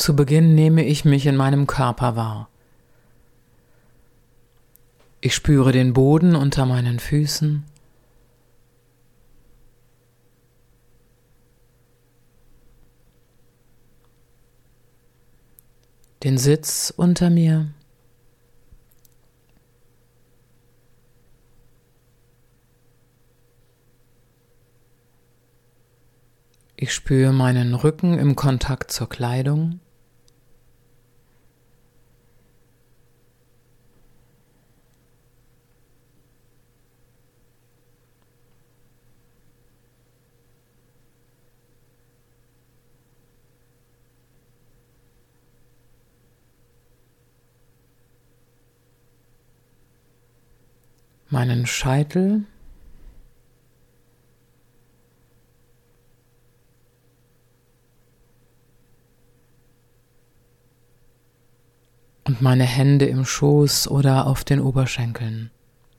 Zu Beginn nehme ich mich in meinem Körper wahr. Ich spüre den Boden unter meinen Füßen. Den Sitz unter mir. Ich spüre meinen Rücken im Kontakt zur Kleidung. Meinen Scheitel. Und meine Hände im Schoß oder auf den Oberschenkeln.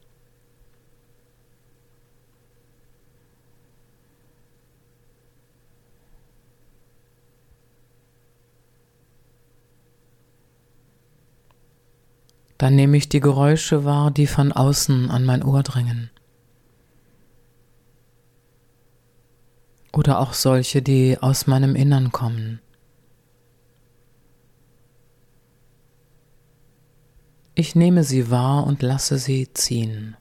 Dann nehme ich die Geräusche wahr, die von außen an mein Ohr dringen. Oder auch solche, die aus meinem Innern kommen. Ich nehme sie wahr und lasse sie ziehen.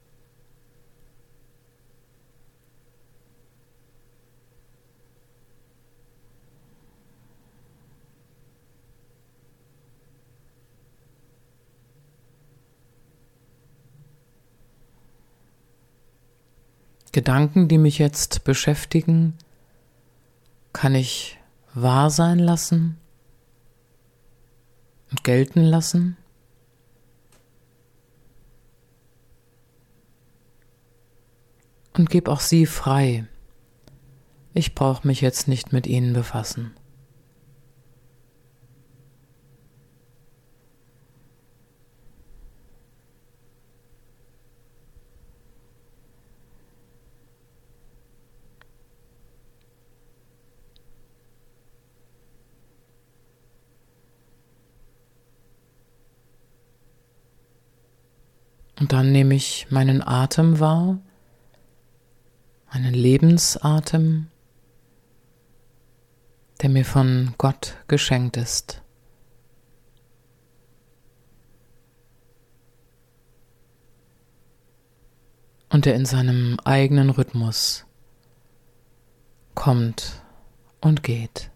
Gedanken, die mich jetzt beschäftigen, kann ich wahr sein lassen und gelten lassen. Und gebe auch sie frei. Ich brauche mich jetzt nicht mit ihnen befassen. Und dann nehme ich meinen Atem wahr, meinen Lebensatem, der mir von Gott geschenkt ist. Und der in seinem eigenen Rhythmus kommt und geht.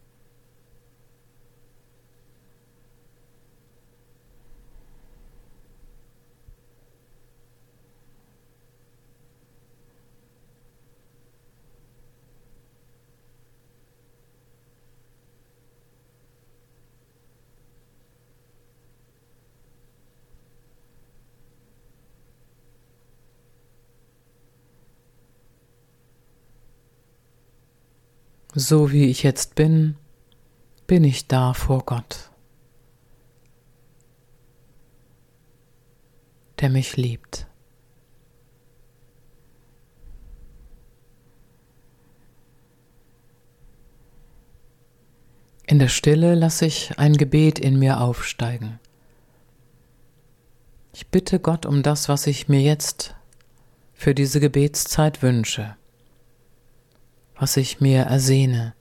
So wie ich jetzt bin, bin ich da vor Gott, der mich liebt. In der Stille lasse ich ein Gebet in mir aufsteigen. Ich bitte Gott um das, was ich mir jetzt für diese Gebetszeit wünsche, was ich mir ersehne.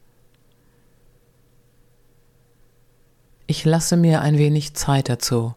Ich lasse mir ein wenig Zeit dazu.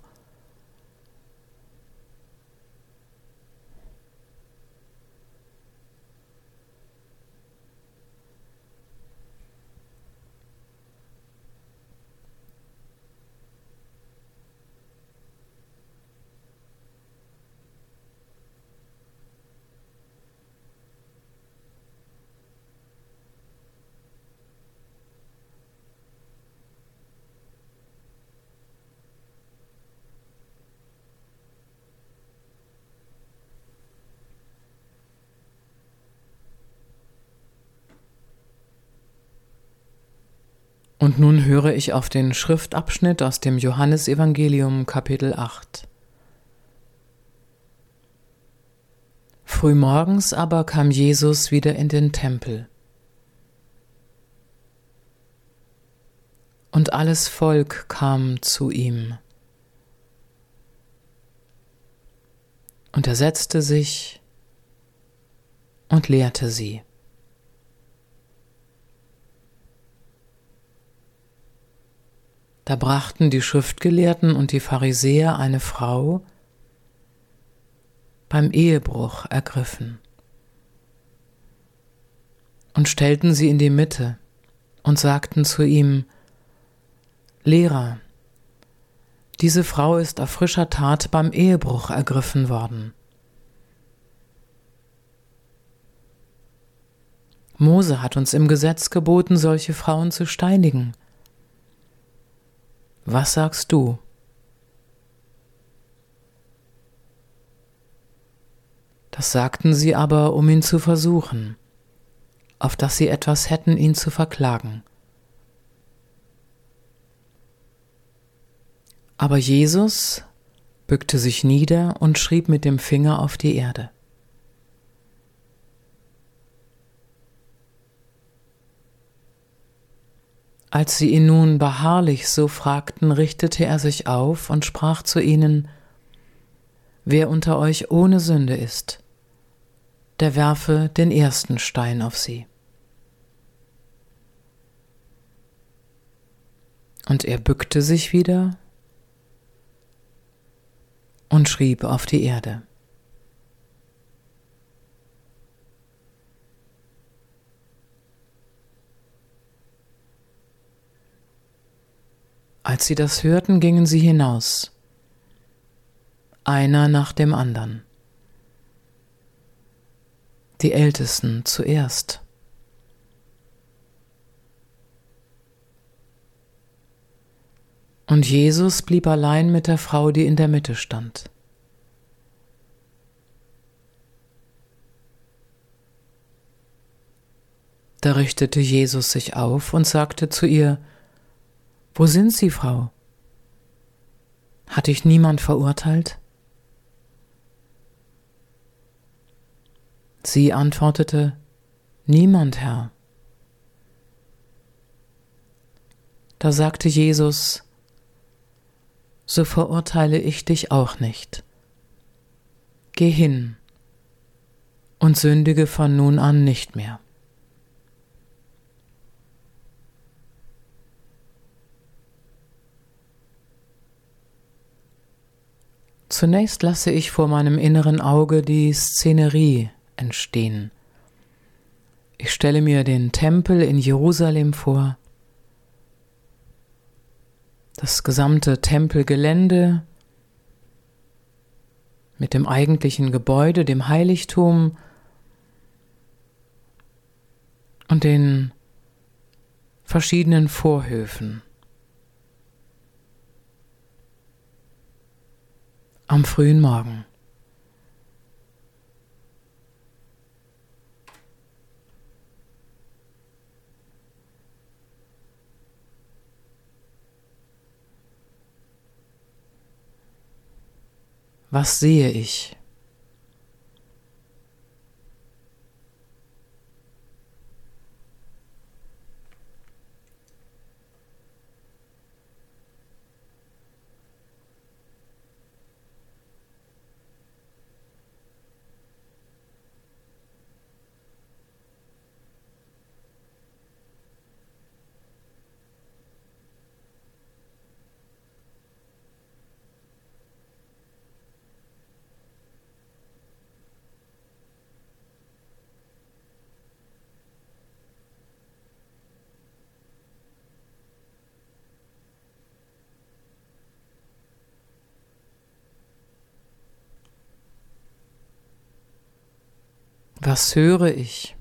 Und nun höre ich auf den Schriftabschnitt aus dem Johannesevangelium Kapitel 8. Frühmorgens aber kam Jesus wieder in den Tempel. Und alles Volk kam zu ihm. Und er setzte sich und lehrte sie. Da brachten die Schriftgelehrten und die Pharisäer eine Frau beim Ehebruch ergriffen und stellten sie in die Mitte und sagten zu ihm: Lehrer, diese Frau ist auf frischer Tat beim Ehebruch ergriffen worden. Mose hat uns im Gesetz geboten, solche Frauen zu steinigen. Was sagst du? Das sagten sie aber, um ihn zu versuchen, auf dass sie etwas hätten, ihn zu verklagen. Aber Jesus bückte sich nieder und schrieb mit dem Finger auf die Erde. Als sie ihn nun beharrlich so fragten, richtete er sich auf und sprach zu ihnen: Wer unter euch ohne Sünde ist, der werfe den ersten Stein auf sie. Und er bückte sich wieder und schrieb auf die Erde. Als sie das hörten, gingen sie hinaus, einer nach dem andern. Die Ältesten zuerst. Und Jesus blieb allein mit der Frau, die in der Mitte stand. Da richtete Jesus sich auf und sagte zu ihr: Wo sind sie, Frau? Hat dich niemand verurteilt? Sie antwortete: Niemand, Herr. Da sagte Jesus: So verurteile ich dich auch nicht. Geh hin und sündige von nun an nicht mehr. Zunächst lasse ich vor meinem inneren Auge die Szenerie entstehen. Ich stelle mir den Tempel in Jerusalem vor, das gesamte Tempelgelände mit dem eigentlichen Gebäude, dem Heiligtum und den verschiedenen Vorhöfen. Am frühen Morgen. Was sehe ich? Was höre ich?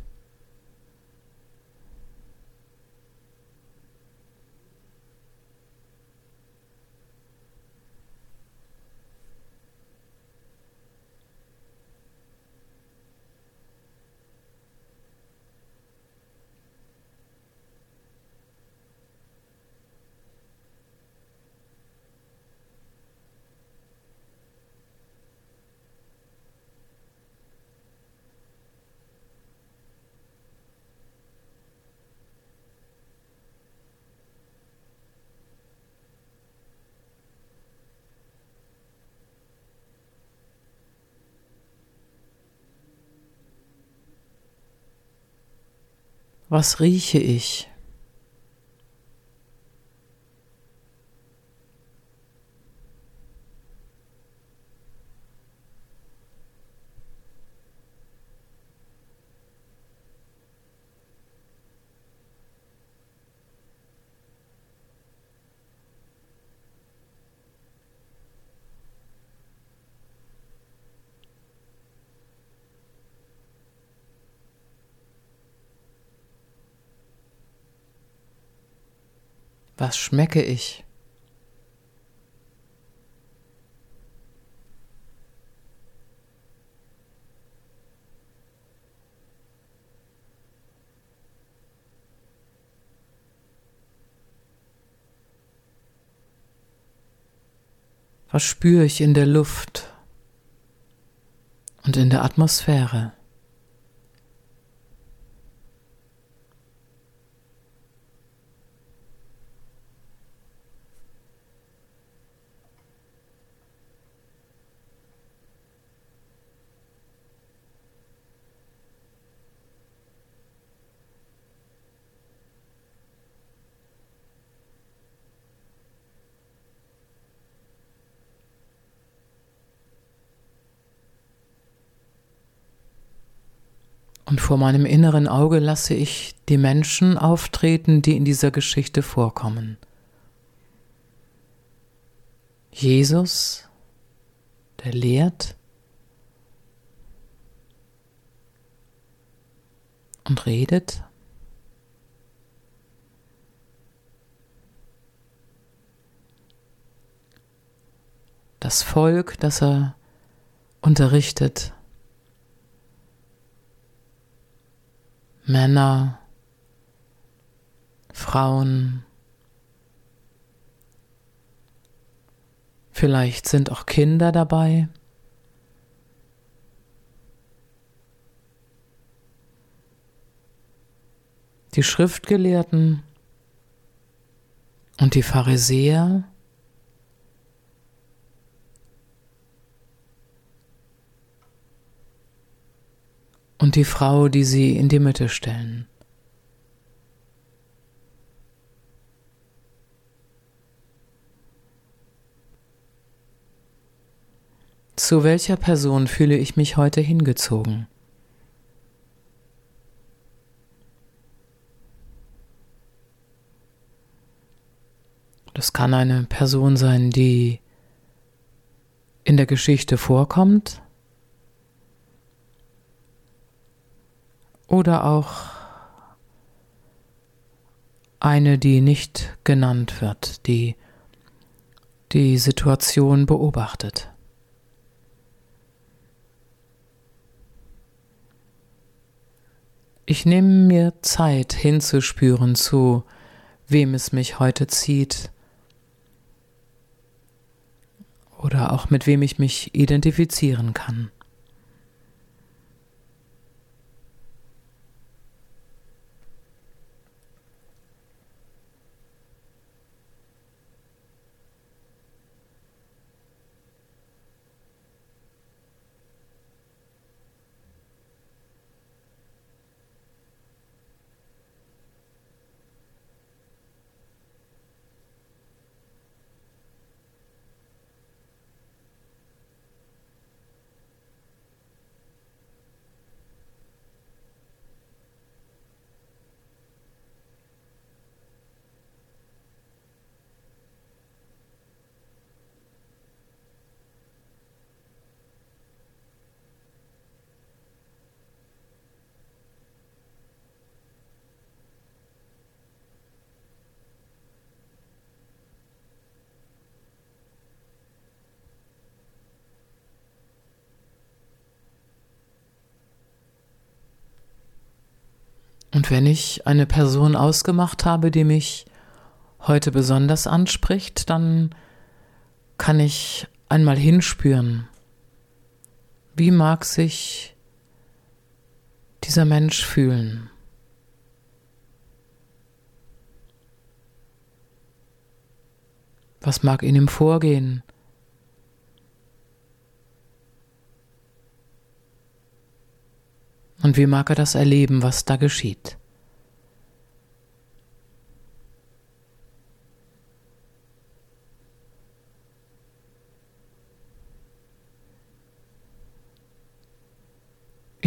Was rieche ich? Was schmecke ich? Was spüre ich in der Luft und in der Atmosphäre? Und vor meinem inneren Auge lasse ich die Menschen auftreten, die in dieser Geschichte vorkommen. Jesus, der lehrt und redet. Das Volk, das er unterrichtet. Männer, Frauen, vielleicht sind auch Kinder dabei. Die Schriftgelehrten und die Pharisäer. Und die Frau, die sie in die Mitte stellen. Zu welcher Person fühle ich mich heute hingezogen? Das kann eine Person sein, die in der Geschichte vorkommt, oder auch eine, die nicht genannt wird, die die Situation beobachtet. Ich nehme mir Zeit hinzuspüren, zu wem es mich heute zieht oder auch mit wem ich mich identifizieren kann. Und wenn ich eine Person ausgemacht habe, die mich heute besonders anspricht, dann kann ich einmal hinspüren, wie mag sich dieser Mensch fühlen? Was mag in ihm vorgehen? Und wie mag er das erleben, was da geschieht?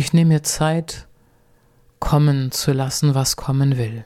Ich nehme mir Zeit, kommen zu lassen, was kommen will.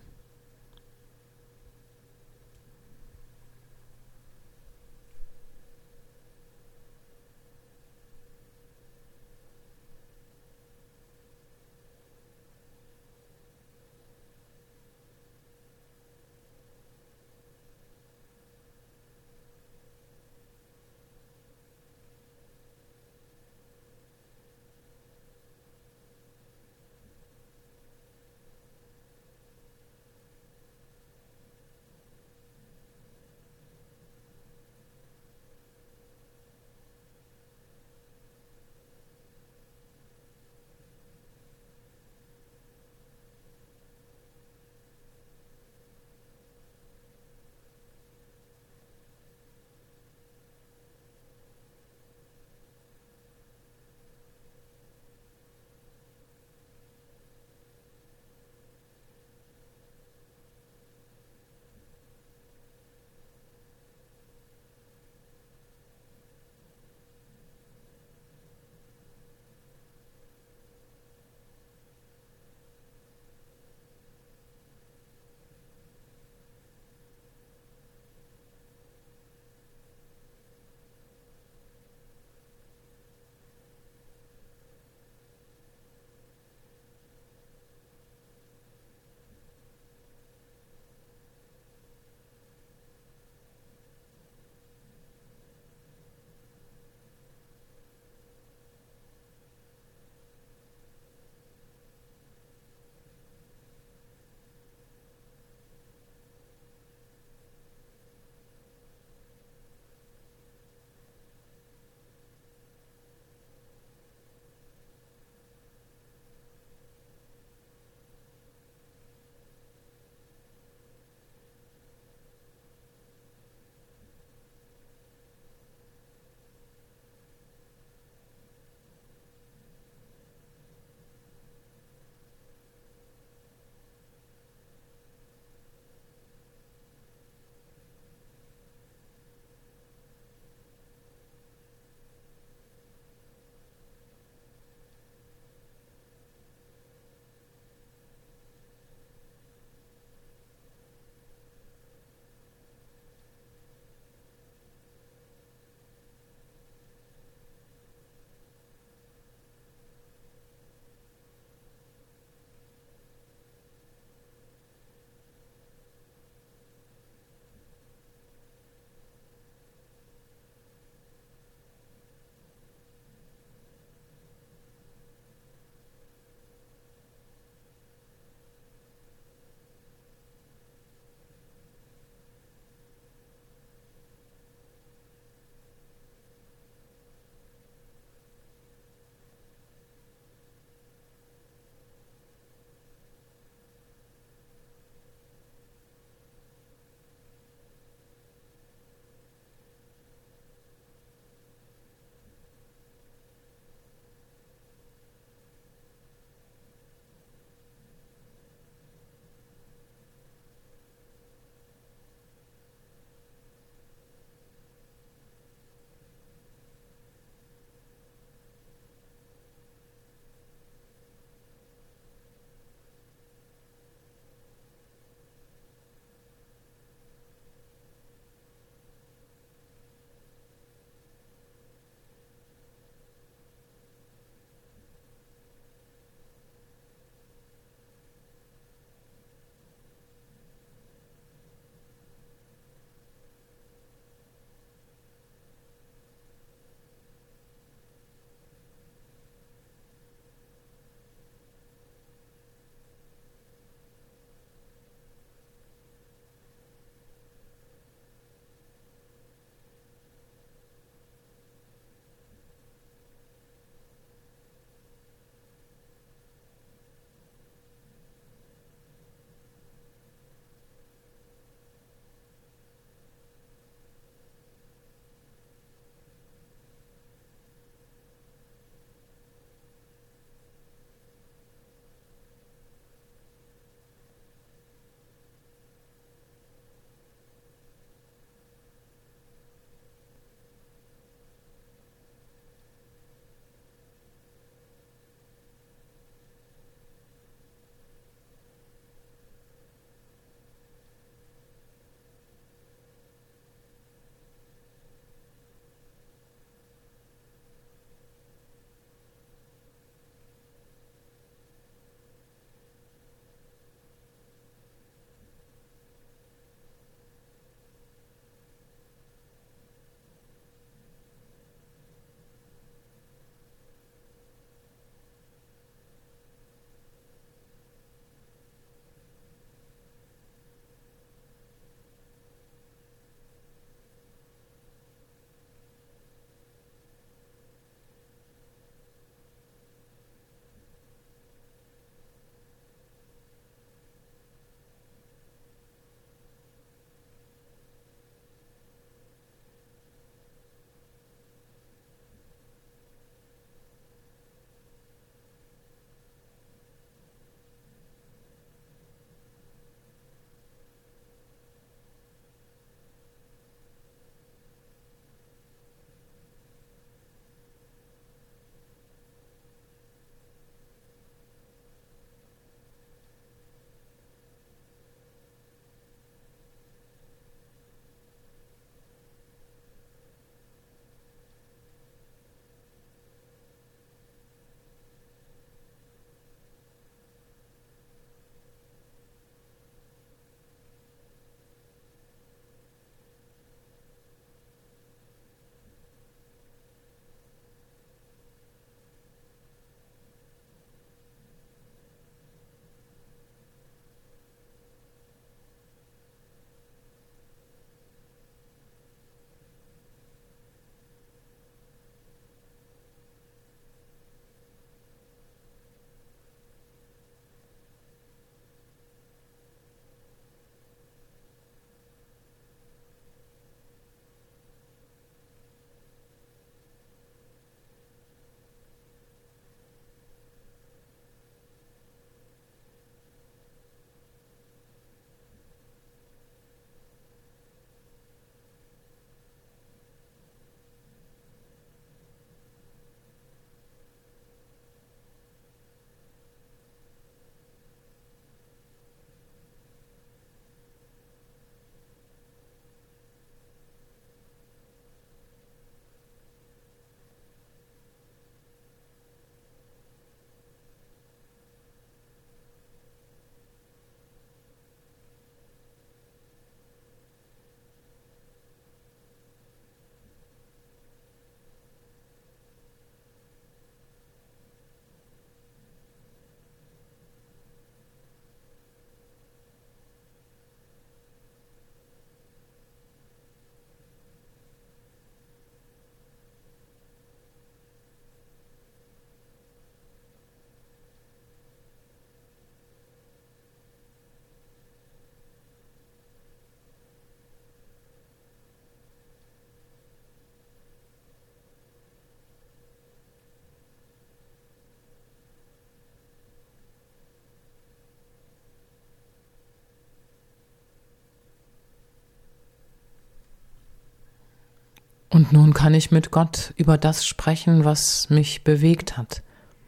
Und nun kann ich mit Gott über das sprechen, was mich bewegt hat,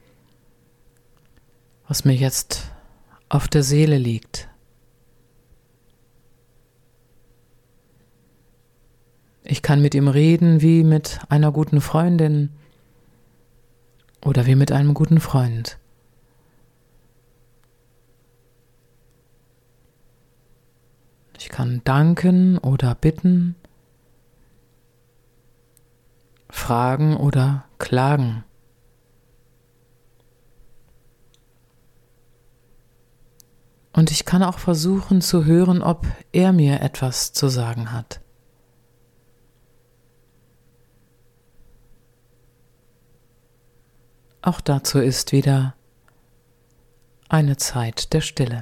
was mir jetzt auf der Seele liegt. Ich kann mit ihm reden wie mit einer guten Freundin oder wie mit einem guten Freund. Ich kann danken oder bitten, fragen oder klagen. Und ich kann auch versuchen zu hören, ob er mir etwas zu sagen hat. Auch dazu ist wieder eine Zeit der Stille.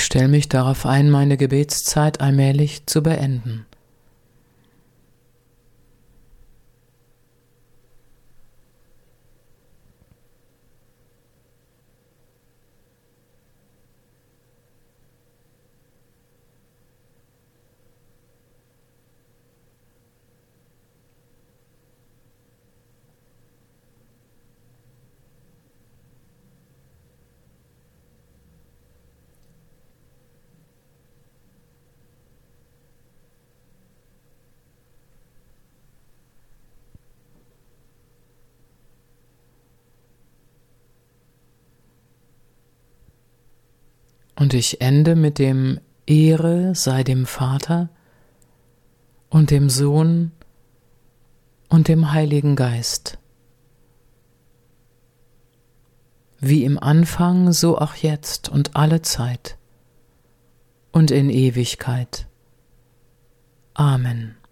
stelle mich darauf ein, meine Gebetszeit allmählich zu beenden. Und ich ende mit dem Ehre sei dem Vater und dem Sohn und dem Heiligen Geist, wie im Anfang, so auch jetzt und alle Zeit und in Ewigkeit. Amen.